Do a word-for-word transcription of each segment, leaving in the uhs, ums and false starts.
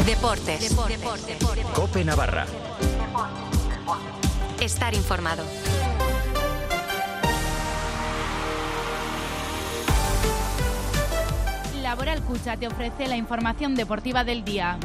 Deportes. Deportes. Deportes. COPE Navarra. Estar informado. Laboral Cucha te ofrece la información deportiva del día.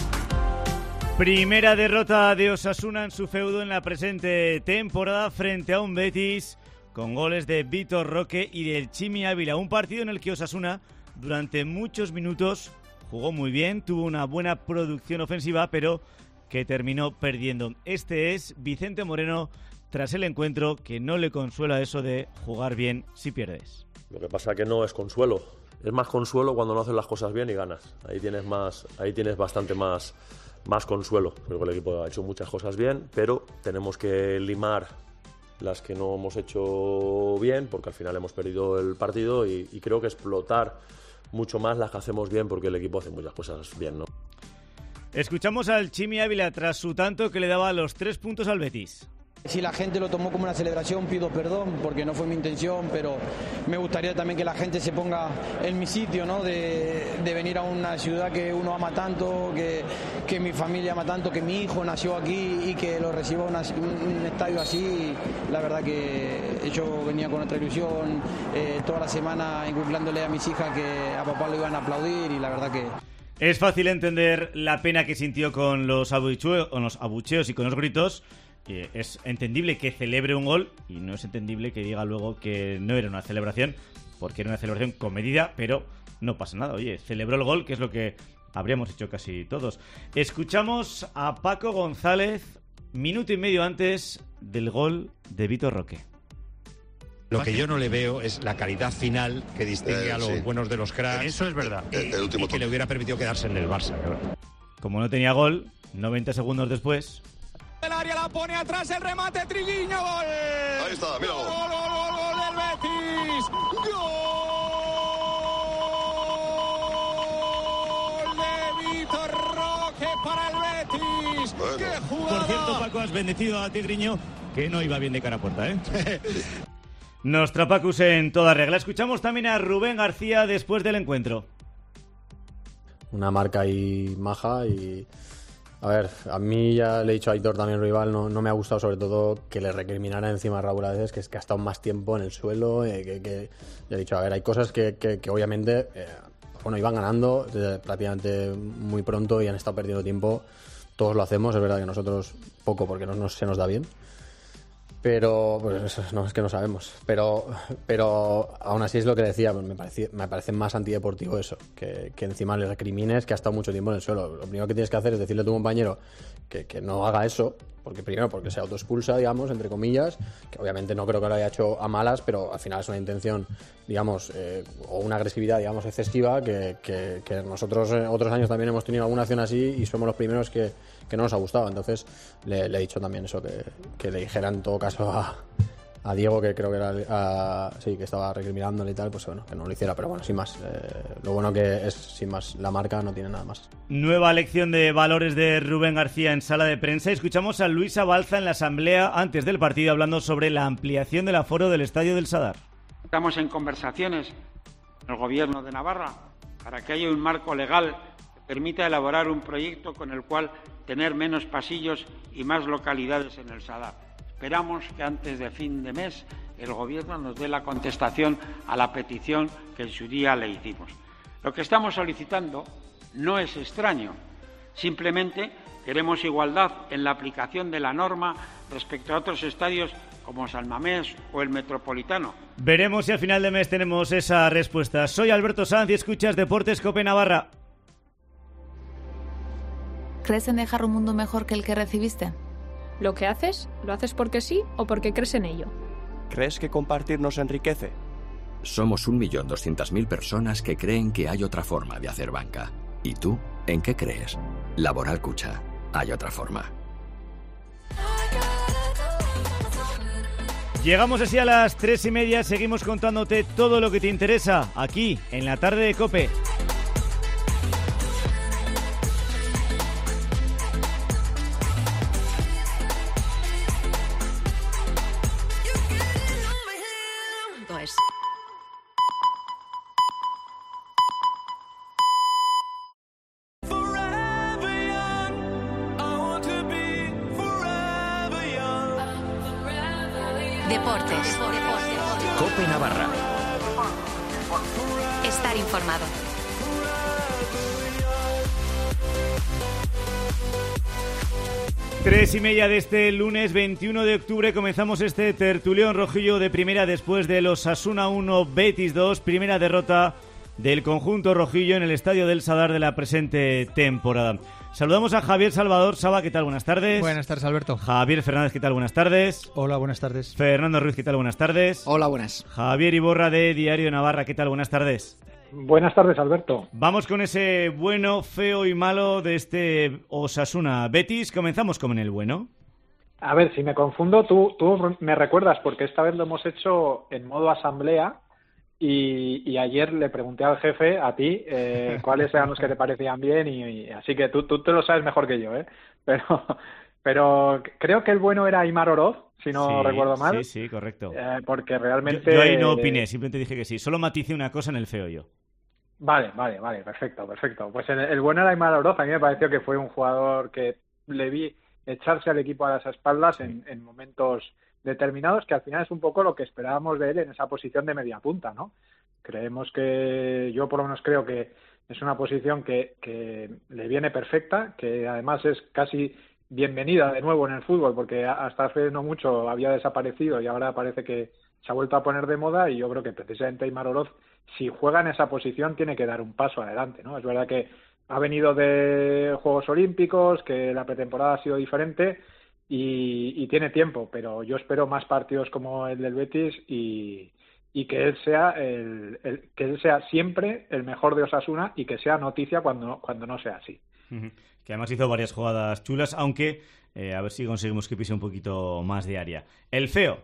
Primera derrota de Osasuna en su feudo en la presente temporada frente a un Betis con goles de Vitor Roque y del Chimi Ávila. Un partido en el que Osasuna durante muchos minutos jugó muy bien, tuvo una buena producción ofensiva, pero que terminó perdiendo. Este es Vicente Moreno tras el encuentro, que no le consuela eso de jugar bien si pierdes. Lo que pasa que no es consuelo. Es más consuelo cuando no haces las cosas bien y ganas. Ahí tienes más, ahí tienes bastante más, más consuelo. Creo que el equipo ha hecho muchas cosas bien, pero tenemos que limar las que no hemos hecho bien, porque al final hemos perdido el partido, y, y creo que explotar mucho más las que hacemos bien, porque el equipo hace muchas cosas bien, ¿no? Escuchamos al Chimi Ávila tras su tanto que le daba los tres puntos al Betis. Si la gente lo tomó como una celebración, pido perdón porque no fue mi intención, pero me gustaría también que la gente se ponga en mi sitio, ¿no? De, de venir a una ciudad que uno ama tanto, que, que mi familia ama tanto, que mi hijo nació aquí y que lo reciba una, un estadio así. La verdad que yo venía con otra ilusión, eh, toda la semana inculcándole a mis hijas que a papá lo iban a aplaudir, y la verdad que... Es fácil entender la pena que sintió con los, abuchue- con los abucheos y con los gritos. Eh, es entendible que celebre un gol y no es entendible que diga luego que no era una celebración, porque era una celebración comedida, pero no pasa nada. Oye, celebró el gol, que es lo que habríamos hecho casi todos. Escuchamos a Paco González minuto y medio antes del gol de Vitor Roque. Lo que yo no le veo es la calidad final que distingue eh, a los sí. buenos de los cracks. Eso es verdad. Y, El, el último y que le hubiera permitido quedarse en el Barça. Como no tenía gol, noventa segundos después... El área la pone atrás, el remate, Triguiño, gol. Ahí está, mira. Gol, gol, gol, gol del Betis. Gol de Vitor Roque para el Betis. Bueno. ¡Qué jugada! Por cierto, Paco, has bendecido a Tigriño, que no iba bien de cara a puerta, ¿eh? Nostrapacus en toda regla. Escuchamos también a Rubén García después del encuentro. Una marca ahí maja y... A ver, a mí ya le he dicho a Aitor también, rival, no, no me ha gustado sobre todo que le recriminara encima a Raúl a veces, que es que ha estado más tiempo en el suelo, eh, que, que ya he dicho, a ver, hay cosas que, que, que obviamente, eh, bueno, iban ganando eh, prácticamente muy pronto y han estado perdiendo tiempo, todos lo hacemos, es verdad que nosotros poco porque no, no se nos da bien, pero pues no, es que no sabemos, pero pero aún así es lo que decía, pues me parece, me parece más antideportivo eso, que, que encima le recrimines que ha estado mucho tiempo en el suelo. Lo primero que tienes que hacer es decirle a tu compañero que, que no haga eso, porque primero porque se autoexpulsa, digamos, entre comillas, que obviamente no creo que lo haya hecho a malas, pero al final es una intención, digamos, eh, o una agresividad, digamos, excesiva, que, que, que nosotros eh, otros años también hemos tenido alguna acción así y somos los primeros que, que no nos ha gustado. Entonces le, le he dicho también eso, que, que le dijera en todo caso a, a Diego, que creo que era a, sí, que estaba recriminándole y tal, pues bueno, que no lo hiciera, pero bueno, sin más, eh, lo bueno que es, sin más, la marca no tiene nada más. Nueva lección de valores de Rubén García en sala de prensa. Escuchamos a Luisa Balza en la asamblea antes del partido hablando sobre la ampliación del aforo del Estadio del Sadar. Estamos en conversaciones con el Gobierno de Navarra para que haya un marco legal que permita elaborar un proyecto con el cual tener menos pasillos y más localidades en el Sadar. Esperamos que antes de fin de mes el Gobierno nos dé la contestación a la petición que en su día le hicimos. Lo que estamos solicitando no es extraño, simplemente queremos igualdad en la aplicación de la norma respecto a otros estadios como San Mamés o el Metropolitano. Veremos si al final de mes tenemos esa respuesta. Soy Alberto Sanz y escuchas Deportes COPE Navarra. ¿Crees en dejar un mundo mejor que el que recibiste? ¿Lo que haces, lo haces porque sí o porque crees en ello? ¿Crees que compartir nos enriquece? Somos un millón doscientas mil personas que creen que hay otra forma de hacer banca. ¿Y tú, en qué crees? Laboral Cucha. Hay otra forma. Llegamos así a las tres y media. Seguimos contándote todo lo que te interesa aquí, en la tarde de COPE. Deportes. COPE Navarra. Estar informado. Tres y media de este lunes veintiuno de octubre comenzamos este tertulión rojillo de primera después de los Osasuna uno, Betis dos, primera derrota del conjunto rojillo en el Estadio del Sadar de la presente temporada. Saludamos a Javier Salvador. Saba, ¿qué tal? Buenas tardes. Buenas tardes, Alberto. Javier Fernández, ¿qué tal? Buenas tardes. Hola, buenas tardes. Fernando Ruiz, ¿qué tal? Buenas tardes. Hola, buenas. Javier Iborra de Diario Navarra, ¿qué tal? Buenas tardes. Buenas tardes, Alberto. Vamos con ese bueno, feo y malo de este Osasuna Betis. Comenzamos con el bueno. A ver, si me confundo, tú, tú me recuerdas, porque esta vez lo hemos hecho en modo asamblea y, y ayer le pregunté al jefe, a ti, eh, cuáles eran los que te parecían bien y, y así que tú, tú te lo sabes mejor que yo, ¿eh? Pero, pero creo que el bueno era Aimar Oroz, si no sí, recuerdo mal. Sí, sí, correcto. Eh, porque realmente... Yo, yo ahí no opiné, simplemente dije que sí. Solo maticé una cosa en el feo yo. Vale, vale, vale, perfecto, perfecto. Pues el, el bueno era Aimar Oroz. A mí me pareció que fue un jugador que le vi echarse al equipo a las espaldas en, en momentos determinados, que al final es un poco lo que esperábamos de él en esa posición de media punta, ¿no? Creemos que, yo por lo menos creo que es una posición que, que le viene perfecta, que además es casi bienvenida de nuevo en el fútbol, porque hasta hace no mucho había desaparecido y ahora parece que se ha vuelto a poner de moda, y yo creo que precisamente Aimar Oroz, si juega en esa posición, tiene que dar un paso adelante, ¿no? Es verdad que ha venido de Juegos Olímpicos, que la pretemporada ha sido diferente y, y tiene tiempo, pero yo espero más partidos como el del Betis y, y que él sea el, el que él sea siempre el mejor de Osasuna y que sea noticia cuando, cuando no sea así. Uh-huh. Que además hizo varias jugadas chulas, aunque eh, a ver si conseguimos que pise un poquito más de área. El feo.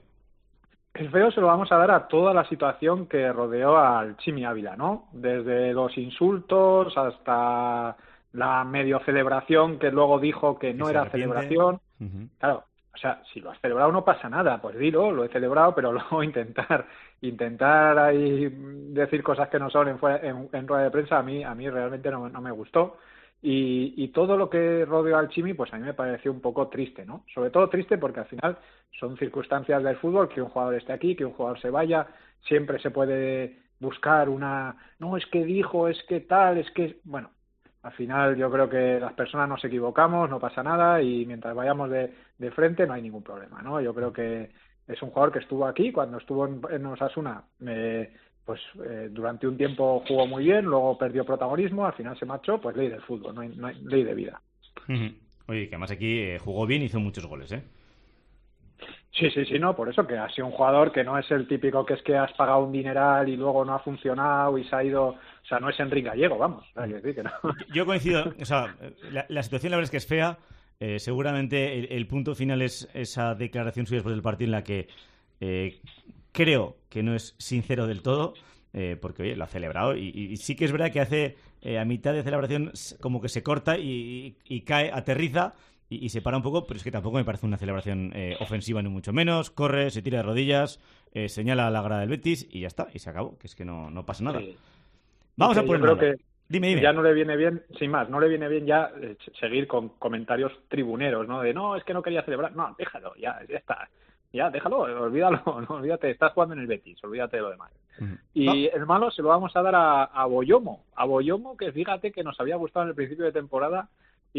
El feo se lo vamos a dar a toda la situación que rodeó al Chimi Ávila, ¿no? Desde los insultos hasta la medio celebración que luego dijo que no era celebración. Uh-huh. Claro, o sea, si lo has celebrado no pasa nada, pues dilo, lo he celebrado, pero luego intentar intentar ahí decir cosas que no son en, en, en rueda de prensa a mí a mí realmente no, no me gustó. Y, y todo lo que rodeó al Chimi, pues a mí me pareció un poco triste, ¿no? Sobre todo triste porque al final son circunstancias del fútbol, que un jugador esté aquí, que un jugador se vaya, siempre se puede buscar una... No, es que dijo, es que tal, es que... Bueno, al final yo creo que las personas nos equivocamos, no pasa nada y mientras vayamos de, de frente no hay ningún problema, ¿no? Yo creo que es un jugador que estuvo aquí, cuando estuvo en, en Osasuna... Eh, pues eh, durante un tiempo jugó muy bien, luego perdió protagonismo, al final se marchó, pues ley del fútbol, no hay, no hay ley de vida. Uh-huh. Oye, que además aquí eh, jugó bien y hizo muchos goles, ¿eh? Sí, sí, sí, no, por eso que ha sido un jugador que no es el típico que es que has pagado un dineral y luego no ha funcionado y se ha ido, o sea, no es Enrique Gallego, vamos, hay que decir que no. Yo coincido, o sea, la, la situación la verdad es que es fea, eh, seguramente el, el punto final es esa declaración suya después del partido en la que eh, creo que no es sincero del todo, eh, porque oye, lo ha celebrado y, y sí que es verdad que hace eh, a mitad de celebración como que se corta y, y, y cae, aterriza y, y se para un poco, pero es que tampoco me parece una celebración eh, ofensiva ni mucho menos, corre, se tira de rodillas, eh, señala a la grada del Betis y ya está, y se acabó, que es que no, no pasa nada. Sí. Vamos okay, a poner yo creo que dime, dime. Ya no le viene bien, sin más, no le viene bien ya eh, seguir con comentarios tribuneros, ¿no? De no, es que no quería celebrar, no, déjalo, ya, ya está. Ya, déjalo, olvídalo, no, olvídate, estás jugando en el Betis, olvídate de lo demás. Uh-huh. Y ¿no? El malo se lo vamos a dar a, a Boyomo, a Boyomo que fíjate que nos había gustado en el principio de temporada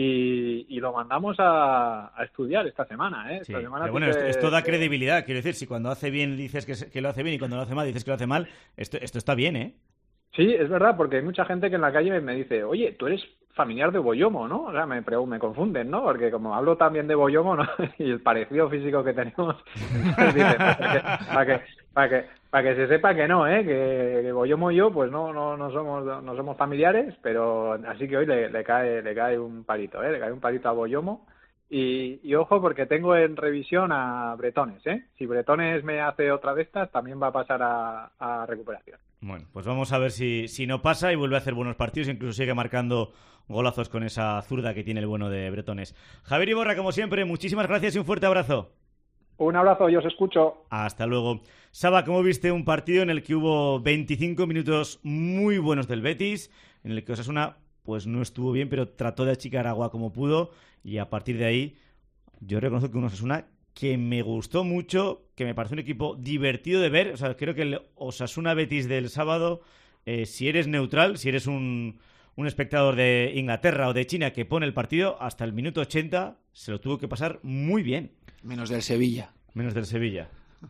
y, y lo mandamos a, a estudiar esta semana, ¿eh? Sí, esta semana pero bueno, que, esto, esto da credibilidad, quiero decir, si cuando hace bien dices que, que lo hace bien y cuando lo hace mal dices que lo hace mal, esto, esto está bien, ¿eh? Sí, es verdad, porque hay mucha gente que en la calle me dice, oye, tú eres familiar de Boyomo, ¿no? O sea, me, me confunden, ¿no? Porque como hablo también de Boyomo, ¿no? Y el parecido físico que tenemos, pues dice, pues, para que, para que, para que se sepa que no, ¿eh? Que, que Boyomo y yo, pues no, no, no somos, no somos familiares, pero así que hoy le, le cae, le cae un palito, ¿eh? Le cae un palito a Boyomo. Y, y ojo, porque tengo en revisión a Bretones, ¿eh? Si Bretones me hace otra de estas, también va a pasar a, a recuperación. Bueno, pues vamos a ver si, si no pasa y vuelve a hacer buenos partidos, incluso sigue marcando golazos con esa zurda que tiene el bueno de Bretones. Javier Iborra, como siempre, muchísimas gracias y un fuerte abrazo. Un abrazo, yo os escucho. Hasta luego. Saba, ¿cómo viste un partido en el que hubo veinticinco minutos muy buenos del Betis, en el que Osasuna pues no estuvo bien, pero trató de achicar agua como pudo y a partir de ahí yo reconozco que un Osasuna que me gustó mucho, que me pareció un equipo divertido de ver. O sea, creo que el Osasuna Betis del sábado, eh, si eres neutral, si eres un, un espectador de Inglaterra o de China que pone el partido, hasta el minuto ochenta se lo tuvo que pasar muy bien. Menos del Sevilla. Menos del Sevilla.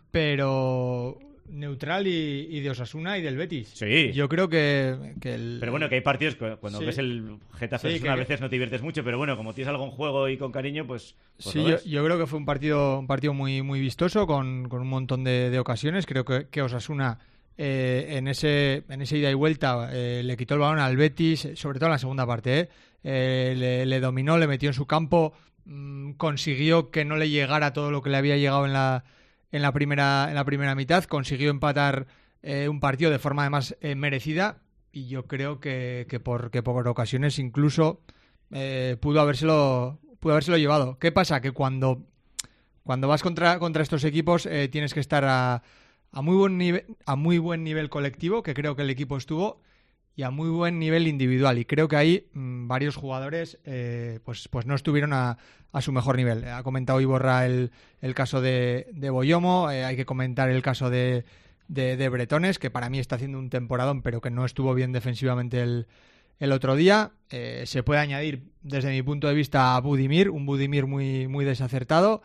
Pero neutral y, y de Osasuna y del Betis. Sí. Yo creo que, que el... Pero bueno, que hay partidos que cuando sí. ves el Getafe sí, a que... veces no te diviertes mucho, pero bueno, como tienes algo en juego y con cariño, pues, pues sí, lo yo, ves. yo creo que fue un partido un partido muy muy vistoso, con, con un montón de, de ocasiones. Creo que, que Osasuna eh, en ese en ese ida y vuelta eh, le quitó el balón al Betis, sobre todo en la segunda parte. Eh, eh, le, le dominó, le metió en su campo, mmm, consiguió que no le llegara todo lo que le había llegado en la en la primera en la primera mitad, consiguió empatar eh, un partido de forma además eh, merecida, y yo creo que, que por que por ocasiones incluso eh, pudo habérselo pudo habérselo llevado. ¿Qué pasa? Que cuando cuando vas contra contra estos equipos eh, tienes que estar a, a muy buen nivel a muy buen nivel colectivo, que creo que el equipo estuvo, y a muy buen nivel individual, y creo que ahí mmm, varios jugadores eh, pues pues no estuvieron a, a su mejor nivel. Ha comentado Iborra el, el caso de, de Boyomo, eh, hay que comentar el caso de, de, de Bretones, que para mí está haciendo un temporadón, pero que no estuvo bien defensivamente el, el otro día. Eh, se puede añadir, desde mi punto de vista, a Budimir, un Budimir muy, muy desacertado,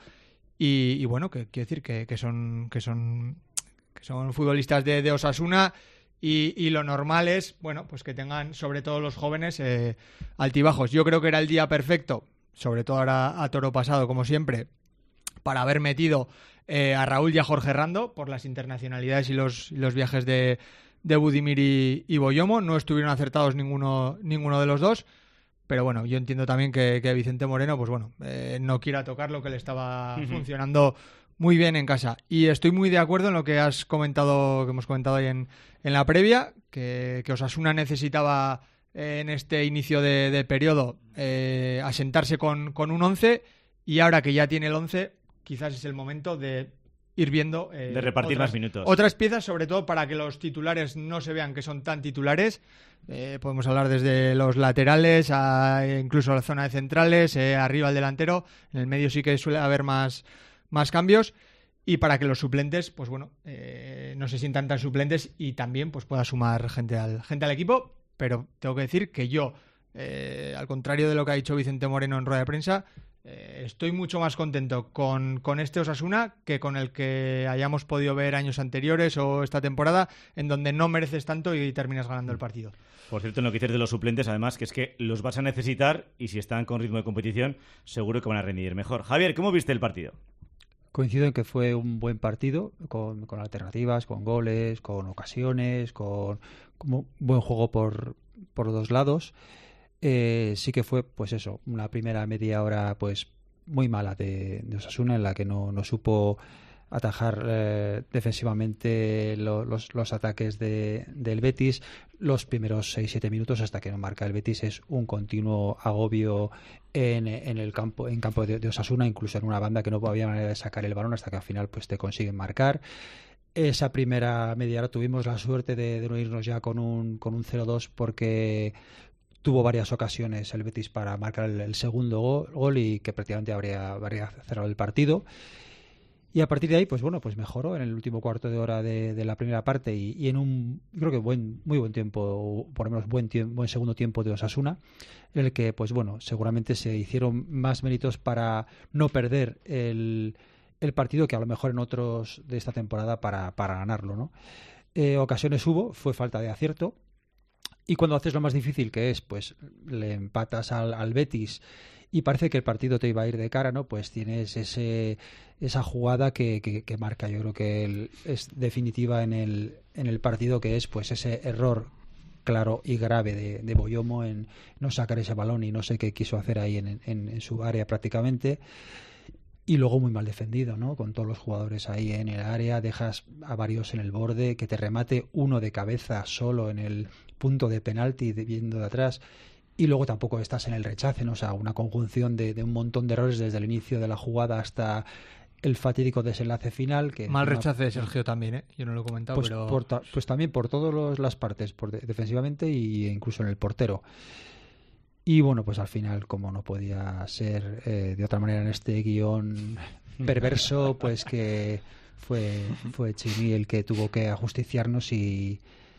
y, y bueno, que quiero decir que, que son que son que son futbolistas de, de Osasuna. Y, y lo normal es, bueno, pues que tengan, sobre todo los jóvenes, eh, altibajos. Yo creo que era el día perfecto, sobre todo ahora a toro pasado, como siempre, para haber metido eh, a Raúl y a Jorge Rando por las internacionalidades y los, y los viajes de, de Budimir y, y Boyomo. No estuvieron acertados ninguno, ninguno de los dos, pero bueno, yo entiendo también que, que Vicente Moreno, pues bueno, eh, no quiera tocar lo que le estaba uh-huh. funcionando muy bien en casa. Y estoy muy de acuerdo en lo que has comentado, que hemos comentado ahí en, en la previa, que, que Osasuna necesitaba eh, en este inicio de, de periodo eh, asentarse con, con un once, y ahora que ya tiene el once, quizás es el momento de ir viendo eh, de repartir otras, más minutos. Otras piezas, sobre todo para que los titulares no se vean que son tan titulares. Eh, podemos hablar desde los laterales a incluso la zona de centrales, eh, arriba el delantero. En el medio sí que suele haber más más cambios, y para que los suplentes, pues bueno, eh, no se sientan tan suplentes y también pues pueda sumar gente al gente al equipo. Pero tengo que decir que yo, eh, al contrario de lo que ha dicho Vicente Moreno en rueda de prensa, eh, estoy mucho más contento con, con este Osasuna que con el que hayamos podido ver años anteriores o esta temporada, en donde no mereces tanto y terminas ganando el partido. Por cierto, en lo que dices de los suplentes, además, que es que los vas a necesitar, y si están con ritmo de competición, seguro que van a rendir mejor. Javier, ¿cómo viste el partido? Coincido en que fue un buen partido, con, con alternativas, con goles, con ocasiones, con como buen juego por, por dos lados. Eh, sí que fue, pues eso, una primera media hora pues muy mala de, de Osasuna, en la que no, no supo atajar eh, defensivamente lo, los, los ataques de, del Betis. Los primeros seis siete minutos hasta que no marca el Betis es un continuo agobio en, en el campo en campo de, de Osasuna, incluso en una banda que no había manera de sacar el balón hasta que al final pues te consiguen marcar. Esa primera media hora tuvimos la suerte de, de no irnos ya con un, con un cero dos, porque tuvo varias ocasiones el Betis para marcar el, el segundo gol, gol y que prácticamente habría, habría cerrado el partido. Y a partir de ahí, pues bueno, pues mejoró en el último cuarto de hora de, de la primera parte, y, y en un, creo que buen, muy buen tiempo, por lo menos buen tiempo, buen segundo tiempo de Osasuna, en el que, pues bueno, seguramente se hicieron más méritos para no perder el, el partido que a lo mejor en otros de esta temporada para, para ganarlo, ¿no? Eh, ocasiones hubo, fue falta de acierto, y cuando haces lo más difícil, que es, pues le empatas al, al Betis y parece que el partido te iba a ir de cara, ¿no? Pues tienes ese esa jugada que, que, que marca, yo creo que el, es definitiva en el en el partido, que es pues ese error claro y grave de, de Boyomo en no sacar ese balón, y no sé qué quiso hacer ahí en, en, en su área prácticamente. Y luego muy mal defendido, ¿no? Con todos los jugadores ahí en el área, dejas a varios en el borde, que te remate uno de cabeza solo en el punto de penalti viendo de atrás, y luego tampoco estás en el rechace, ¿no? O sea, una conjunción de, de un montón de errores desde el inicio de la jugada hasta el fatídico desenlace final. Que mal encima, rechace de Sergio también, ¿eh? Yo no lo he comentado, pues, pero... Por ta, pues también por todas las partes, por de, defensivamente e incluso en el portero. Y bueno, pues al final, como no podía ser eh, de otra manera en este guión perverso, pues que fue, fue Chimi el que tuvo que ajusticiarnos y,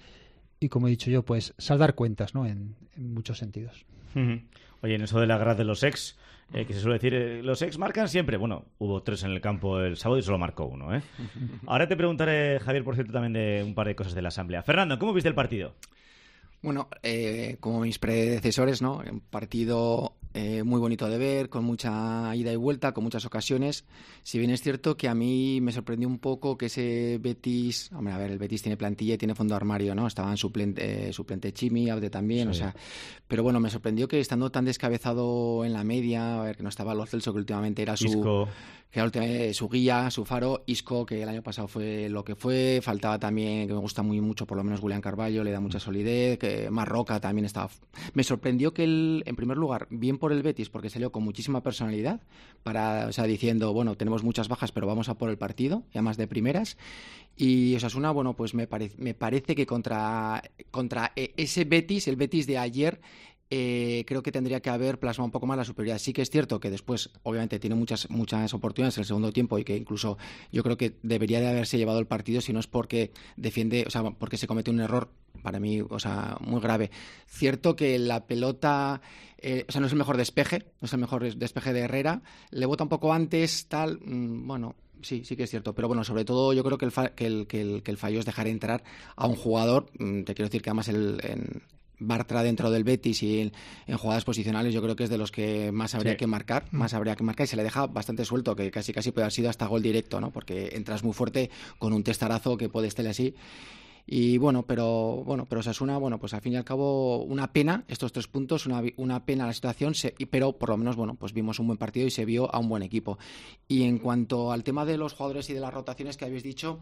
y como he dicho yo, pues saldar cuentas, ¿no? En, en muchos sentidos. Oye, en eso de la guerra de los ex, eh, que se suele decir, eh, los ex marcan siempre. Bueno, hubo tres en el campo el sábado y solo marcó uno, ¿eh? Ahora te preguntaré, Javier, por cierto, también de un par de cosas de la Asamblea. Fernando, ¿cómo viste el partido? Bueno, eh, como mis predecesores, ¿no? Un partido eh, muy bonito de ver, con mucha ida y vuelta, con muchas ocasiones. Si bien es cierto que a mí me sorprendió un poco que ese Betis... Hombre, a ver, el Betis tiene plantilla y tiene fondo de armario, ¿no? Estaban suplente, eh, suplente Chimi, Abde también, sí. O sea... Pero bueno, me sorprendió que estando tan descabezado en la media, a ver, que no estaba Lo Celso, que últimamente era su... Isco. Que era últimamente su guía, su faro, Isco, que el año pasado fue lo que fue, faltaba también, que me gusta muy mucho, por lo menos William Carvalho, le da mucha solidez, que Marroca también estaba... Me sorprendió que él, en primer lugar, bien por el Betis, porque salió con muchísima personalidad, para, o sea, diciendo, bueno, tenemos muchas bajas, pero vamos a por el partido, ya más de primeras, y Osasuna, bueno, pues me, pare, me parece que contra, contra ese Betis, el Betis de ayer... Eh, creo que tendría que haber plasmado un poco más la superioridad. Sí que es cierto que después, obviamente, tiene muchas muchas oportunidades en el segundo tiempo y que incluso yo creo que debería de haberse llevado el partido si no es porque defiende, o sea, porque se comete un error para mí, o sea, muy grave. Cierto que la pelota, eh, o sea, no es el mejor despeje, no es el mejor despeje de Herrera, le bota un poco antes, tal, mmm, bueno... Sí, sí que es cierto, pero bueno, sobre todo yo creo que el, fa- que el, que el, que el fallo es dejar entrar a un jugador, mmm, te quiero decir que además el... En, Bartra dentro del Betis y en, en jugadas posicionales yo creo que es de los que más habría sí. que marcar, más habría que marcar y se le deja bastante suelto, que casi casi puede haber sido hasta gol directo, ¿no? Porque entras muy fuerte con un testarazo que puede estar así. Y bueno, pero bueno, pero Osasuna, bueno, pues al fin y al cabo una pena estos tres puntos, una, una pena la situación, se, pero por lo menos bueno, pues vimos un buen partido y se vio a un buen equipo. Y en cuanto al tema de los jugadores y de las rotaciones que habéis dicho,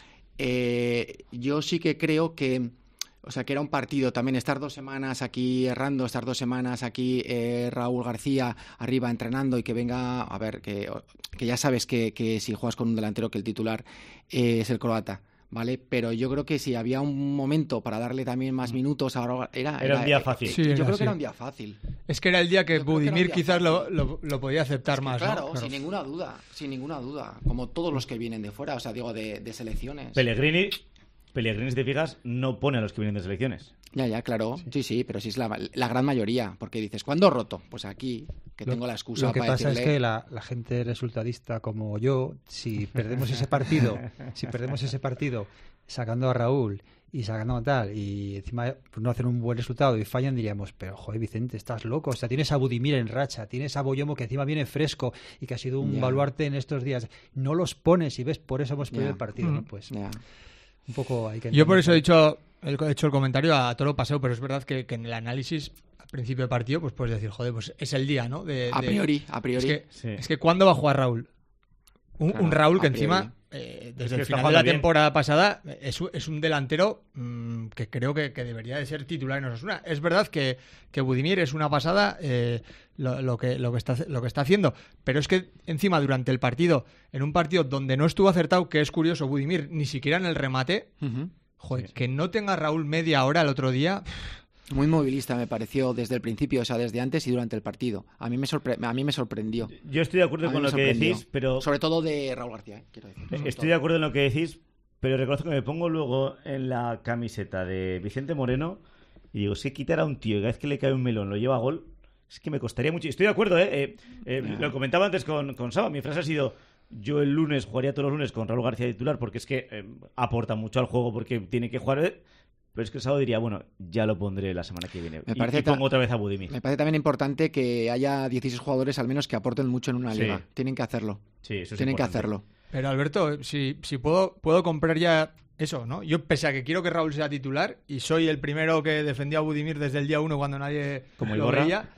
eh, yo sí que creo que O sea, que era un partido también estar dos semanas aquí errando, estar dos semanas aquí eh, Raúl García arriba entrenando y que venga, a ver, que, que ya sabes que, que si juegas con un delantero que el titular eh, es el croata, ¿vale? Pero yo creo que si había un momento para darle también más minutos, ahora era... Era, era un día fácil. Eh, sí, yo era, creo sí. que era un día fácil. Es que era el día que Budimir quizás fácil. lo, lo, lo podía aceptar es que, más, claro, ¿no? Claro, sin ninguna duda, sin ninguna duda. Como todos los que vienen de fuera, o sea, digo, de, de selecciones. Pellegrini... Pellegrini, si te fijas, no pone a los que vienen de selecciones. Ya, ya, claro. Sí, sí, pero sí es la, la gran mayoría. Porque dices, ¿cuándo roto? Pues aquí, que lo, tengo la excusa para decirle... Lo que pasa decirle... es que la, la gente resultadista como yo, si perdemos ese partido, si perdemos ese partido sacando a Raúl y sacando a tal, y encima no hacen un buen resultado y fallan, diríamos, pero joder, Vicente, estás loco. O sea, tienes a Budimir en racha, tienes a Boyomo que encima viene fresco y que ha sido un yeah. baluarte en estos días. No los pones y ves, por eso hemos perdido yeah. el partido, ¿no? Pues... Yeah. Un poco hay que Yo por eso he dicho, he hecho el comentario a toro paseo, pero es verdad que, que en el análisis al principio del partido pues puedes decir, joder, pues es el día, ¿no? De, a priori, de... a priori. Es que, sí. es que ¿cuándo va a jugar Raúl? Un, claro, un Raúl que a encima, eh, desde es que el final de la bien. temporada pasada, es, es un delantero mmm, que creo que, que debería de ser titular en Osasuna. Es verdad que, que Budimir es una pasada eh, lo, lo, que, lo, que está, lo que está haciendo, pero es que encima durante el partido, en un partido donde no estuvo acertado, que es curioso, Budimir ni siquiera en el remate, uh-huh. joder, sí, sí. que no tenga Raúl media hora el otro día... Muy movilista me pareció desde el principio, o sea, desde antes y durante el partido. A mí me, sorpre- a mí me sorprendió. Yo estoy de acuerdo con lo que decís, pero... Sobre todo de Raúl García, ¿eh? Quiero decir. Estoy todo. de acuerdo en lo que decís, pero reconozco que me pongo luego en la camiseta de Vicente Moreno y digo, si quitar a un tío y cada vez que le cae un melón lo lleva a gol, es que me costaría mucho. Estoy de acuerdo, ¿eh? eh, eh yeah. Lo comentaba antes con, con Saba, mi frase ha sido... Yo el lunes jugaría todos los lunes con Raúl García titular porque es que eh, aporta mucho al juego porque tiene que jugar... Eh, Pero es que el sábado diría, bueno, ya lo pondré la semana que viene. Me parece y, y pongo otra vez a Budimir. Me parece también importante que haya dieciséis jugadores al menos que aporten mucho en una sí. liga. Tienen que hacerlo. Sí, eso es Tienen importante. que hacerlo. Pero Alberto, si, si puedo, puedo comprar ya eso, ¿no? Yo, pese a que quiero que Raúl sea titular, y soy el primero que defendió a Budimir desde el día uno cuando nadie Como lo el veía,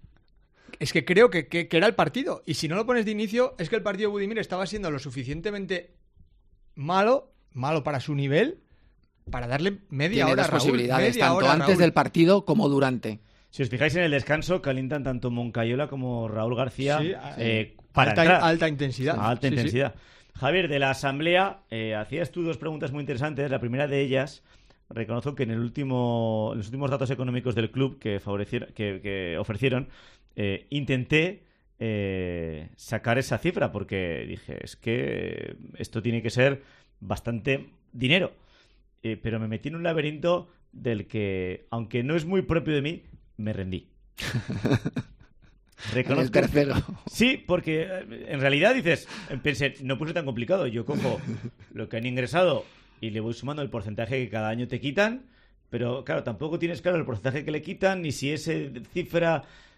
es que creo que, que, que era el partido. Y si no lo pones de inicio, es que el partido de Budimir estaba siendo lo suficientemente malo, malo para su nivel, para darle media Tiene hora dos a Raúl, posibilidades, media tanto hora a antes Raúl. del partido como durante. Si os fijáis en el descanso, calientan tanto Moncayola como Raúl García sí, eh, para alta, entrar. alta intensidad. A alta sí, intensidad. Sí. Javier, de la Asamblea, eh, hacías tú dos preguntas muy interesantes. La primera de ellas reconozco que en el último, en los últimos datos económicos del club que favorecieron, que, que ofrecieron, eh, intenté eh, sacar esa cifra porque dije, es que esto tiene que ser bastante dinero. Eh, pero me metí en un laberinto del que, aunque no es muy propio de mí, me rendí. Reconozco... El tercero. Sí, porque en realidad dices, pensé, no puede ser tan complicado. Yo cojo lo que han ingresado y le voy sumando el porcentaje que cada año te quitan, pero claro, tampoco tienes claro el porcentaje que le quitan ni si es cifra...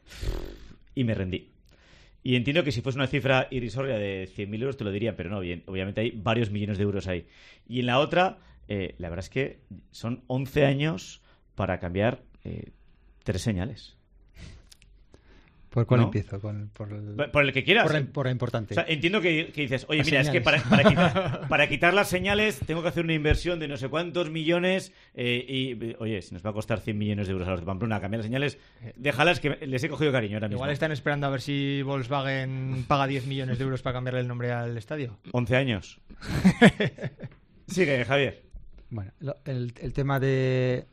Y me rendí. Y entiendo que si fuese una cifra irrisoria de cien mil euros te lo diría, pero no, bien, obviamente hay varios millones de euros ahí. Y en la otra, eh, la verdad es que son once años para cambiar eh, tres señales. ¿Por cuál ¿No? empiezo? Con, por, el, por el que quieras. Por la, por la importante. O sea, entiendo que, que dices, oye, las mira, señales. es que para, para, quitar, para quitar las señales tengo que hacer una inversión de no sé cuántos millones eh, y, oye, si nos va a costar cien millones de euros a los de Pamplona cambiar las señales, déjalas que les he cogido cariño ahora mismo. Igual están esperando a ver si Volkswagen paga diez millones de euros para cambiarle el nombre al estadio. once años. Sigue, Javier. Bueno, lo, el, el tema de,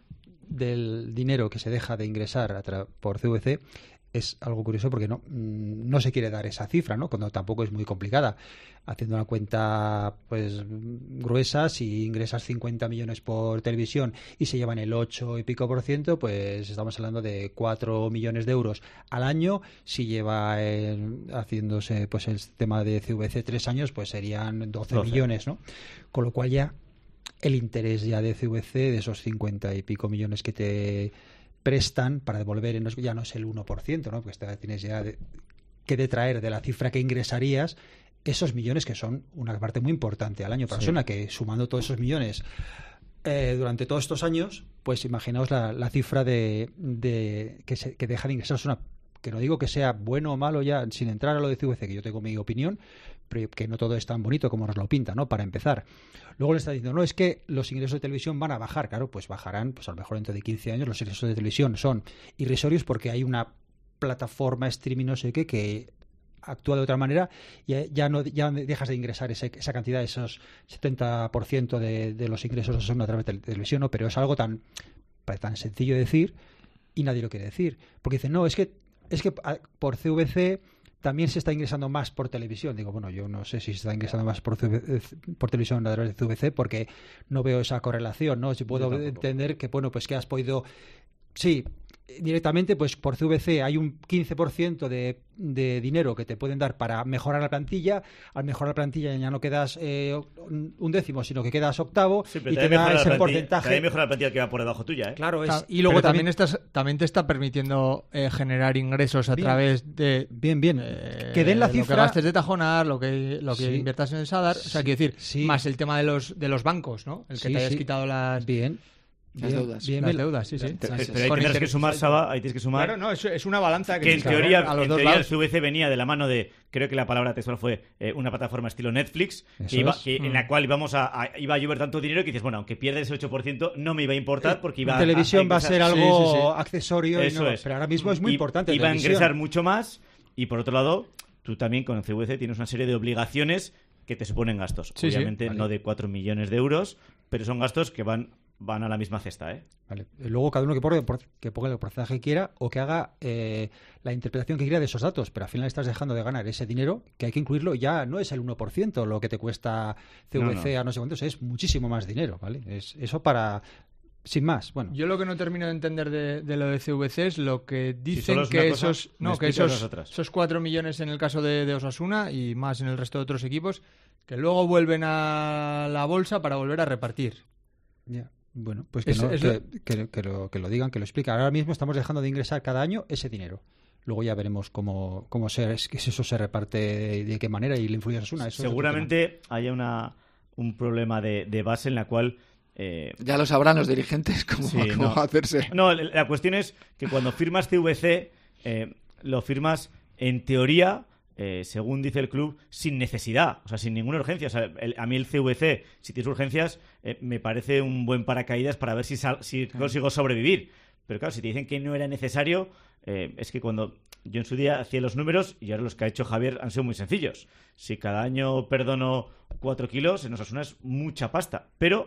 del dinero que se deja de ingresar a tra- por C V C es algo curioso porque no, no se quiere dar esa cifra, ¿no? Cuando tampoco es muy complicada. Haciendo una cuenta pues gruesa, si ingresas cincuenta millones por televisión y se llevan el ocho y pico por ciento, pues estamos hablando de cuatro millones de euros al año. Si lleva el, haciéndose pues el tema de C V C tres años, pues serían doce millones, ¿no? Con lo cual ya el interés ya de C V C, de esos cincuenta y pico millones que te prestan para devolver, ya no es el uno por ciento, ¿no? Porque tienes ya de, que detraer de la cifra que ingresarías esos millones que son una parte muy importante al año. Para Sí. persona que sumando todos esos millones eh, durante todos estos años, pues imaginaos la, la cifra de, de que, se, que deja de ingresar. Es una, que no digo que sea bueno o malo ya, sin entrar a lo de C V C, que yo tengo mi opinión, pero que no todo es tan bonito como nos lo pinta, ¿no? Para empezar. Luego le está diciendo, no, es que los ingresos de televisión van a bajar. Claro, pues bajarán, pues a lo mejor dentro de quince años los ingresos de televisión son irrisorios porque hay una plataforma streaming no sé qué que actúa de otra manera y ya no ya dejas de ingresar ese, esa cantidad, esos setenta por ciento de, de los ingresos son a través de televisión, ¿no? Pero es algo tan, tan sencillo de decir y nadie lo quiere decir. Porque dicen, no, es que, es que por C V C también se está ingresando más por televisión. Digo, bueno, yo no sé si se está ingresando más por, C V C, por televisión a través de C V C porque no veo esa correlación, ¿no? Si puedo entender que, bueno, pues que has podido... Sí, directamente, pues por C V C hay un quince por ciento de, de dinero que te pueden dar para mejorar la plantilla. Al mejorar la plantilla ya no quedas eh, un décimo, sino que quedas octavo Sí, pero y te te da ese plantilla, porcentaje. También mejora la plantilla que va por debajo tuya, ¿eh? Claro, es, Claro, y luego pero también, también, estás, también te está permitiendo eh, generar ingresos a Bien. través de... Bien, bien. Eh, que den la lo cifra... que gastes de Tajonar, lo que, lo que Sí. inviertas en el Sadar. O sea, Sí, quiero decir, sí. más el tema de los, de los bancos, ¿no? El que Sí, te hayas sí. quitado las... Bien. Las Bien, deudas. bien, Las bien. deudas, sí, sí. Las- Pero, las- pero ahí Con tienes que interés- sumar, Saba, ahí tienes que sumar... Claro, no, es, es una balanza que, Que en tienes teoría, hacer a los en dos teoría el lados. C V C venía de la mano de, creo que la palabra textual fue eh, una plataforma estilo Netflix, Eso que iba, es. que, Mm. en la cual íbamos a, a- iba a llover tanto dinero que dices, bueno, aunque pierdes el ocho por ciento no me iba a importar porque iba En a- televisión a, va a ser ingresar- algo Sí, sí, sí. accesorio, y Eso no, es. pero ahora mismo es muy I- importante. en Iba a televisión. ingresar mucho más y por otro lado, tú también con el C V C tienes una serie de obligaciones que te suponen gastos. Sí, sí. Obviamente Vale. no de cuatro millones de euros, pero son gastos que van, van a la misma cesta, ¿eh? Vale. Luego cada uno que ponga, que ponga el porcentaje que quiera o que haga eh, la interpretación que quiera de esos datos, pero al final estás dejando de ganar ese dinero que hay que incluirlo. Ya no es el uno por ciento lo que te cuesta C V C No, no. a no sé cuántos, es muchísimo más dinero, ¿vale? Es eso para... Sin más, bueno. Yo lo que no termino de entender de, de lo de C V C es lo que dicen solo es una que cosa, esos me no que explicas esos, las otras. esos cuatro millones en el caso de, de Osasuna y más en el resto de otros equipos que luego vuelven a la bolsa para volver a repartir. Ya. Bueno, pues que, Es- no- es que, lo- que- que lo, que lo digan, que lo expliquen. Ahora mismo estamos dejando de ingresar cada año ese dinero. Luego ya veremos cómo, cómo se, es que eso se reparte y de qué manera y le influye a Osasuna. Eso es otro Seguramente haya una, un problema de, de base en la cual... eh, Ya lo sabrán los dirigentes cómo, Sí, cómo no. hacerse. No, la cuestión es que cuando firmas C V C, eh, lo firmas en teoría, eh, según dice el club, sin necesidad, o sea, sin ninguna urgencia. O sea, el- a mí el C V C, si tienes urgencias, eh, me parece un buen paracaídas para ver si, sal- si consigo sobrevivir. Pero claro, si te dicen que no era necesario, eh, es que cuando yo en su día hacía los números, y ahora los que ha hecho Javier han sido muy sencillos. Si cada año perdono cuatro kilos, en Osasuna es mucha pasta. Pero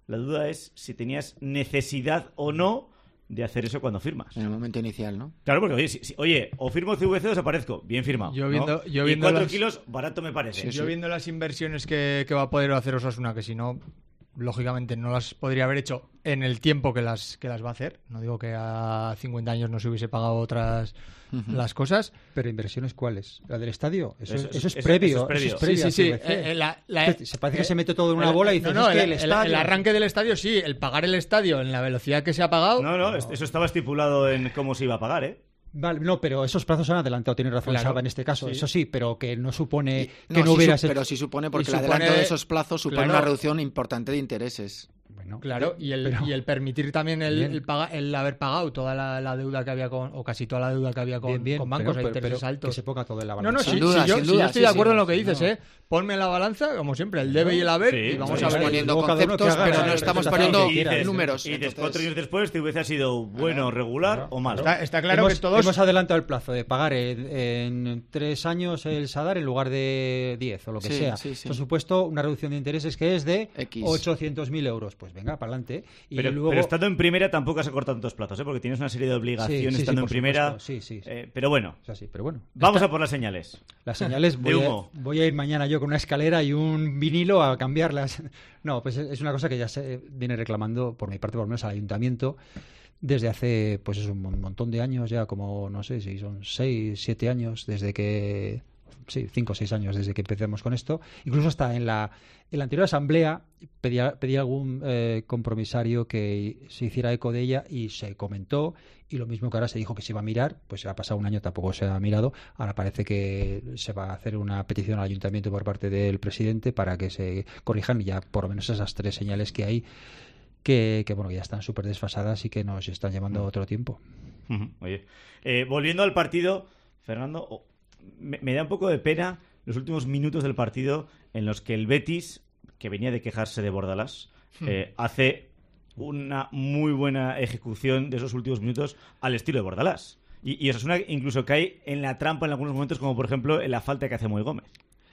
La duda es si tenías necesidad o no de hacer eso cuando firmas. En el momento inicial, ¿no? Claro, porque oye, si, si, oye o firmo C V C o desaparezco. Bien firmado. Yo viendo, ¿no? yo y viendo cuatro las... kilos, barato me parece. Sí, yo sí. viendo las inversiones que, que va a poder hacer Osasuna, que si no, lógicamente no las podría haber hecho en el tiempo que las, que las va a hacer. No digo que a cincuenta años no se hubiese pagado otras uh-huh. las cosas. Pero inversiones ¿cuáles? ¿La del estadio? Eso, eso, eso, es, eso, previo, eso es previo. Eso es previo. Sí, sí, sí. Eh, la, la, se parece eh, que se mete todo en una bola y dices, no, no, es que el, el estadio... El, el arranque del estadio, sí. El pagar el estadio en la velocidad que se ha pagado... No, no, no. Eso estaba estipulado en cómo se iba a pagar, ¿eh? Vale, no, pero esos plazos han adelantado, tiene razón claro, Salva en este caso, sí. Eso sí, pero que no supone y, que no, no hubiera... Sí, pero sí supone, porque el adelanto de esos plazos supone claro, una reducción importante de intereses. Bueno, claro, y el, pero, y el permitir también el, el, paga, el haber pagado toda la, la deuda que había con, o casi toda la deuda que había con, bien, bien, con bancos pero, a intereses pero, altos. Que se ponga todo en la balanza. No, no, sin sí, duda, sí, yo, sin sí, duda, yo estoy sí, de acuerdo sí, en lo que dices, no. ¿eh? Ponme en la balanza, como siempre, el debe y el haber, sí, y vamos sí, a ver. poniendo conceptos, pero no estamos poniendo números. Y dices, cuatro años después, te hubiese sido bueno, regular claro, o malo. Está, está claro hemos, que todos... Hemos adelantado el plazo de pagar en, en tres años el Sadar en lugar de diez o lo que sí, sea. Sí, sí. Eso ha supuesto una reducción de intereses que es de X. ochocientos mil euros. Pues venga, para adelante. Y pero, luego... pero estando en primera tampoco has acortado tantos plazos, ¿eh? Porque tienes una serie de obligaciones sí, sí, estando sí, en primera. Sí, sí, sí. Eh, pero bueno, o sea, sí, pero bueno. Vamos Esta... a por las señales. Las señales voy, de humo. A, voy a ir mañana yo con una escalera y un vinilo a cambiarlas. No, pues es una cosa que ya se viene reclamando por mi parte, por lo menos al ayuntamiento, desde hace pues es un montón de años ya, como no sé si son seis, siete años desde que... Sí, cinco o seis años desde que empezamos con esto. Incluso hasta en la, en la anterior asamblea pedía, pedía algún eh, compromisario que se hiciera eco de ella y se comentó, y lo mismo que ahora se dijo que se iba a mirar, pues ha pasado un año, tampoco se ha mirado. Ahora parece que se va a hacer una petición al ayuntamiento por parte del presidente para que se corrijan ya por lo menos esas tres señales que hay, que, que bueno, que ya están súper desfasadas y que nos están llevando a otro tiempo. Oye, eh, volviendo al partido, Fernando... Oh. Me, me da un poco de pena los últimos minutos del partido en los que el Betis, que venía de quejarse de Bordalás, hmm. eh, hace una muy buena ejecución de esos últimos minutos al estilo de Bordalás. Y, y Osasuna incluso cae en la trampa en algunos momentos, como por ejemplo en la falta que hace Moy Gómez.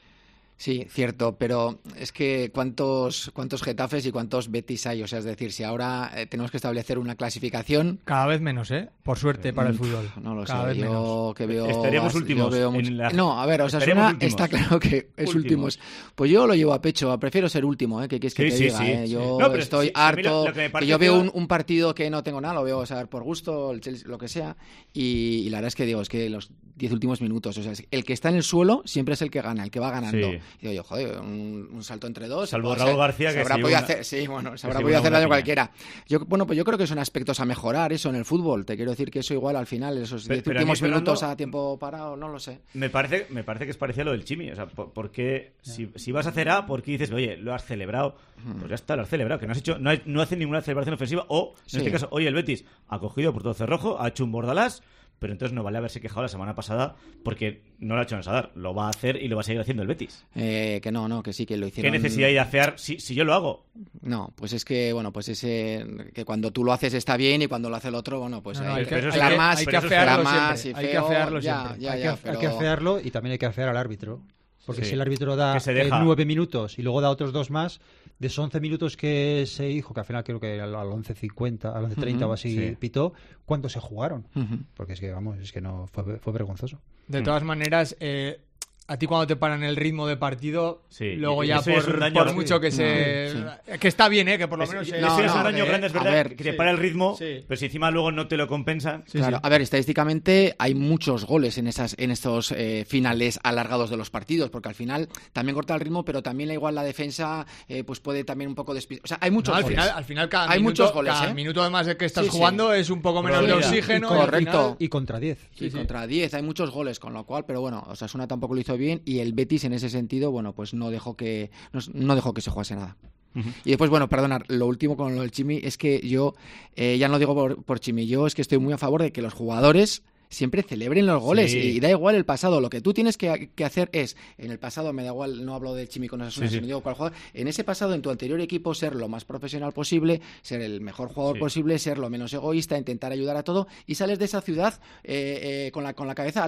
Sí, cierto, pero es que cuántos cuántos Getafes y cuántos Betis hay, o sea, es decir, si ahora eh, tenemos que establecer una clasificación... Cada vez menos, ¿eh? Por suerte para el fútbol. No lo Cada sé, vez yo menos. que veo... Estaríamos últimos. Veo mucho... en la... No, a ver, o sea, Osasuna está claro que es últimos. últimos. Pues yo lo llevo a pecho, prefiero ser último, ¿eh? ¿Qué quieres que sí, te sí, diga? Sí, ¿eh? Yo no, pero estoy sí, harto, lo, lo que, que yo veo un, un partido que no tengo nada, lo veo a saber por gusto, el Chelsea, lo que sea, y, y la verdad es que digo, es que los diez últimos minutos, o sea, el que está en el suelo siempre es el que gana, el que va ganando. Sí. Y digo yo, joder, un, un salto entre dos. Salvo Raúl García, se que habrá sí, podido una... hacer, sí, bueno, se habrá podido hacer daño cualquiera. Yo, bueno, pues yo creo que son aspectos a mejorar eso en el fútbol. Te quiero decir que eso igual al final, esos diez últimos a minutos Fernando, a tiempo parado, no lo sé. Me parece, me parece que es parecido a lo del Chimi. O sea, porque si, si vas a hacer A, ¿por qué dices, oye, lo has celebrado? Pues ya está, lo has celebrado, que no has hecho, no, hay, no hace ninguna celebración ofensiva. O, en sí. este caso, oye, el Betis ha cogido por todo cerrojo, ha hecho un Bordalás, pero entonces no vale haberse quejado la semana pasada porque no lo ha hecho en el Sadar. Lo va a hacer y lo va a seguir haciendo el Betis. Eh, que no, no, que sí, que lo hicieron. ¿Qué necesidad hay de afear si, si yo lo hago? No, pues es que, bueno, pues ese que cuando tú lo haces está bien y cuando lo hace el otro, bueno, pues no, no, hay, hay que, hay hay que, más, hay que afearlo más siempre. Hay que afearlo siempre. Ya, hay, ya, que, pero... hay que afearlo y también hay que afear al árbitro. Porque sí. si el árbitro da nueve minutos y luego da otros dos más, de esos once minutos que se dijo, que al final creo que al once cincuenta, al once treinta uh-huh, o así sí. pitó, ¿cuántos se jugaron? Uh-huh. Porque es que, vamos, es que no fue, fue vergonzoso. De uh-huh. todas maneras, eh, a ti cuando te paran el ritmo de partido, sí. luego ya por, por daño, mucho que se... No, sí. Que está bien, ¿eh? Que por lo menos... Es, se... no, no, es un daño eh, grande, es verdad, ver, que te sí. para el ritmo, sí. pero si encima luego no te lo compensan... Sí, claro, sí. A ver, estadísticamente hay muchos goles en esas en estos eh, finales alargados de los partidos, porque al final también corta el ritmo, pero también igual la defensa eh, pues puede también un poco despistar. O sea, hay muchos no, al goles. Final, al final cada hay minuto, muchos goles, cada ¿eh? minuto además de que estás sí, jugando sí. es un poco menos Probabilidad. de oxígeno. Y correcto. Y, final... y contra diez. Sí, y sí. contra diez. Hay muchos goles, con lo cual, pero bueno, Osasuna tampoco lo hizo bien y el Betis en ese sentido, bueno, pues no dejó que no, no dejó que se jugase nada. Uh-huh. Y después, bueno, perdonar, lo último con lo del Chimi es que yo, eh, ya no digo por, por Chimi, yo es que estoy muy a favor de que los jugadores siempre celebren los goles sí. y da igual el pasado. Lo que tú tienes que, que hacer es, en el pasado, me da igual, no hablo del Chimi con Osasuna, sí, sí. sino digo cuál jugador, en ese pasado, en tu anterior equipo, ser lo más profesional posible, ser el mejor jugador sí. posible, ser lo menos egoísta, intentar ayudar a todo y sales de esa ciudad eh, eh, con, la, con la cabeza alta.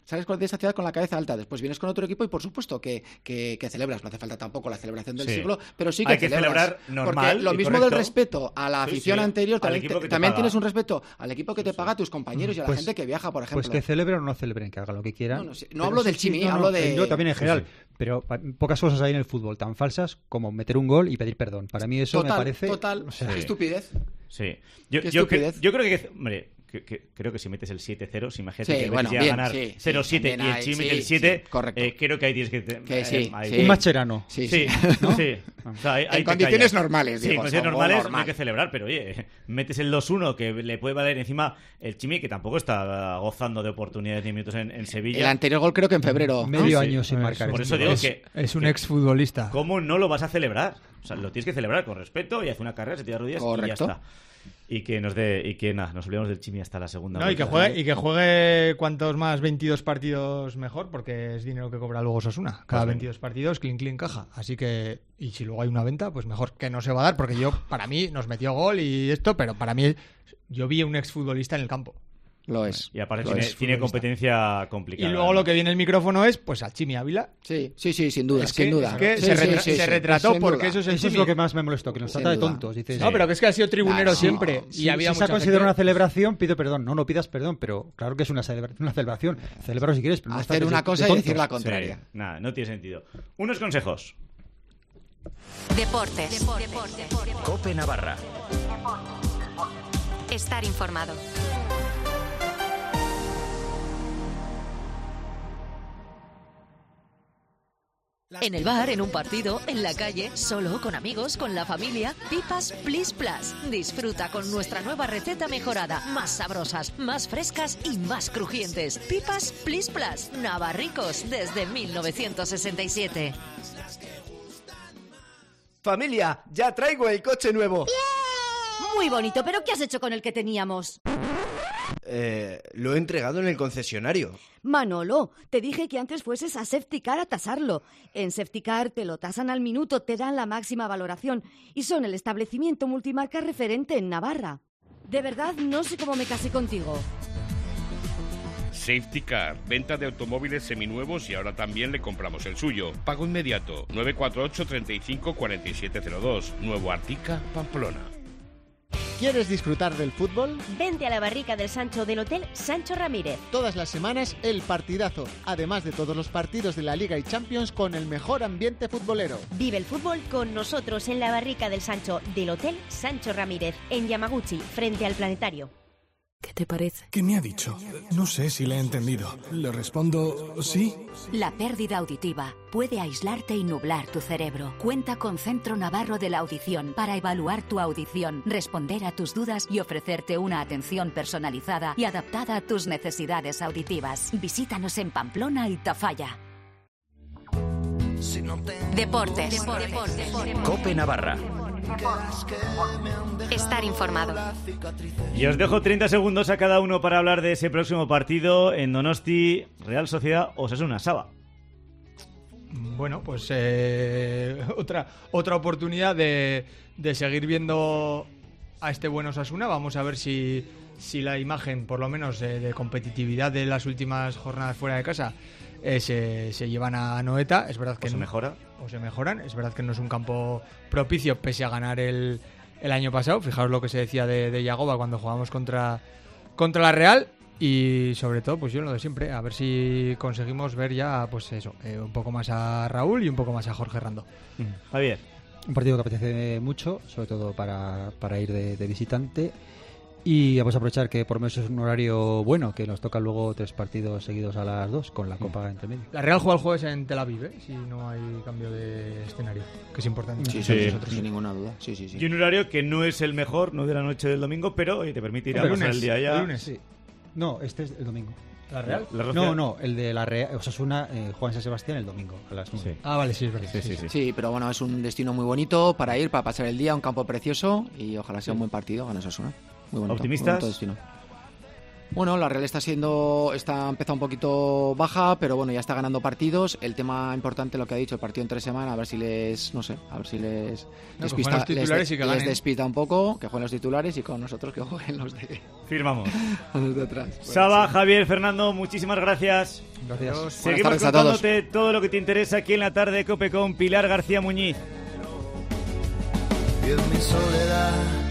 sales de esa ciudad con la cabeza alta, después vienes con otro equipo y por supuesto que, que, que celebras, no hace falta tampoco la celebración del sí. siglo, pero sí que hay que celebras, celebrar normal. Porque lo mismo correcto. del respeto a la afición sí, sí. anterior, también, te, te también paga. tienes un respeto al equipo que te paga, a tus compañeros y a la pues, gente que viaja, por ejemplo. Pues que celebren o no celebren, que hagan lo que quieran. No, no, sí, no hablo del sí, Chimi, sí, no, hablo no, de... No, también en general. Sí, sí. Pero pocas cosas hay en el fútbol tan falsas como meter un gol y pedir perdón. Para mí eso total, me parece... Total, o sea, qué estupidez. Sí. Yo, Qué yo, estupidez. cre- yo creo que... Hombre, que, que, creo que si metes el siete cero, si imagínate Sí, que el bueno, Betis llega bien, a ganar sí, cero siete sí, y el hay- Chimi sí, mete el siete, sí, correcto. eh, creo que ahí tienes que... te- Que sí, eh, ahí- sí. Un Mascherano. Sí, Sí, sí. ¿no? sí. O sea, ahí- ahí En te condiciones callas. normales, Sí, digo, en condiciones son normales normal. no hay que celebrar, pero oye, metes el dos uno que le puede valer encima el Chimi, que tampoco está gozando de oportunidades de minutos en, en Sevilla. El anterior gol creo que en febrero. ¿no? Medio Sí, año sí. sin marcar. Por este eso digo gol. que... Es un que- exfutbolista. ¿Cómo no lo vas a celebrar? O sea, lo tienes que celebrar con respeto y hace una carrera, se tira de rodillas Correcto. y ya está. Y que nos dé, y que nada, nos olvidamos del Chimi hasta la segunda. No, y que vuelta. juegue, y que juegue cuantos más veintidós partidos mejor, porque es dinero que cobra luego Osasuna. Cada Pues veintidós partidos, clean clean caja. Así que, y si luego hay una venta, pues mejor que no se va a dar, porque yo, para mí, nos metió gol y esto, pero para mí, yo vi un exfutbolista en el campo. Lo es. Y aparte Lo tiene, es, tiene futbolista. competencia Y complicada. luego lo que viene el micrófono es, pues, al Chimi Ávila. Sí, sí, sí, sin duda, Es sin que, duda. es que Sí, se, sí, retra- sí, se sí, retrató sin porque duda. eso es el Eso es Chimi. lo que más me molestó, que nos Sin trata de duda. tontos. Dices, No, pero que es que ha sido tribunero Ah, sí. siempre. Si, y había si se ha mucha considerado gente- una celebración, pido perdón. No, no pidas perdón, pero claro que es una, celebra- una celebración. Celebra si quieres, pero no Hacer estás de- una de cosa y tontos. decir la Sí, contraria. nada, no tiene sentido. Unos consejos. Deportes. Cope Navarra. Estar informado. En el bar, en un partido, en la calle, solo, con amigos, con la familia. Pipas Please Plus. Disfruta con nuestra nueva receta mejorada. Más sabrosas, más frescas y más crujientes. Pipas Please Plus. Navarricos desde mil novecientos sesenta y siete. Familia, ya traigo el coche nuevo. Muy bonito, pero ¿qué has hecho con el que teníamos? Eh, lo he entregado en el concesionario. Manolo, te dije que antes fueses a Safetycar a tasarlo. En Safetycar te lo tasan al minuto, te dan la máxima valoración y son el establecimiento multimarca referente en Navarra. De verdad, no sé cómo me casé contigo. Safety Car, venta de automóviles seminuevos y ahora también le compramos el suyo. Pago inmediato, nueve cuatro ocho, treinta y cinco, cuarenta y siete cero dos. Nuevo Artica, Pamplona. ¿Quieres disfrutar del fútbol? Vente a la barrica del Sancho del Hotel Sancho Ramírez. Todas las semanas el partidazo, además de todos los partidos de la Liga y Champions con el mejor ambiente futbolero. Vive el fútbol con nosotros en la barrica del Sancho del Hotel Sancho Ramírez, en Yamaguchi, frente al planetario. ¿Qué te parece? ¿Qué me ha dicho? No sé si le he entendido. Le respondo sí. La pérdida auditiva puede aislarte y nublar tu cerebro. Cuenta con Centro Navarro de la Audición para evaluar tu audición, responder a tus dudas y ofrecerte una atención personalizada y adaptada a tus necesidades auditivas. Visítanos en Pamplona y Tafalla. Deportes. Cope Navarra. Estar informado. Y os dejo treinta segundos a cada uno para hablar de ese próximo partido en Donosti, Real Sociedad Osasuna. Saba. Bueno, pues eh, otra otra oportunidad de, de seguir viendo a este buen Osasuna. Vamos a ver si, si la imagen, por lo menos eh, de competitividad de las últimas jornadas fuera de casa, eh, se, se llevan a Noeta. Es verdad que ¿O se no- mejora? O se mejoran. Es verdad que no es un campo propicio, pese a ganar el, el año pasado. Fijaos lo que se decía de, de Yagoba cuando jugamos contra, contra la Real. Y sobre todo, pues yo lo de siempre, a ver si conseguimos ver ya, pues eso, eh, un poco más a Raúl y un poco más a Jorge Rando. Javier. Un partido que apetece mucho, sobre todo para, para ir de, de visitante. Y vamos a aprovechar que por lo menos es un horario bueno, que nos toca luego tres partidos seguidos a las dos, con la Copa entre medio. La Real juega el jueves en Tel Aviv, ¿eh? Si no hay cambio de escenario, que es importante. Sí, Sí. sí, nosotros, sin ninguna duda. Sí, sí, sí. Y un horario que no es el mejor, no de la noche del domingo, pero oye, te permite ir a El pasar lunes, el día allá. el lunes, sí. No, este es el domingo. ¿La Real? La Real. No, no, el de la Real, Osasuna eh, juega en San Sebastián el domingo a las nueve. Ah, vale, sí, es verdad. Sí, sí, sí. Sí, pero bueno, es un destino muy bonito para ir, para pasar el día, un campo precioso y ojalá sea un Sí. buen partido, gana Osasuna. Muy bonito. ¿Optimistas? muy bonito destino. Bueno, la Real está siendo, está empezado un poquito baja, pero bueno, ya está ganando partidos. El tema importante, lo que ha dicho, el partido en tres semanas, a ver si les, no sé, a ver si les no, despista, que les, les, y que les despista un poco, que jueguen los titulares y con nosotros que jueguen los de... Firmamos. los de atrás. Saba, sí. Javier, Fernando, muchísimas gracias. Gracias. Seguimos contándote todo lo que te interesa aquí en la tarde de COPE con Pilar García Muñiz. Y en mi soledad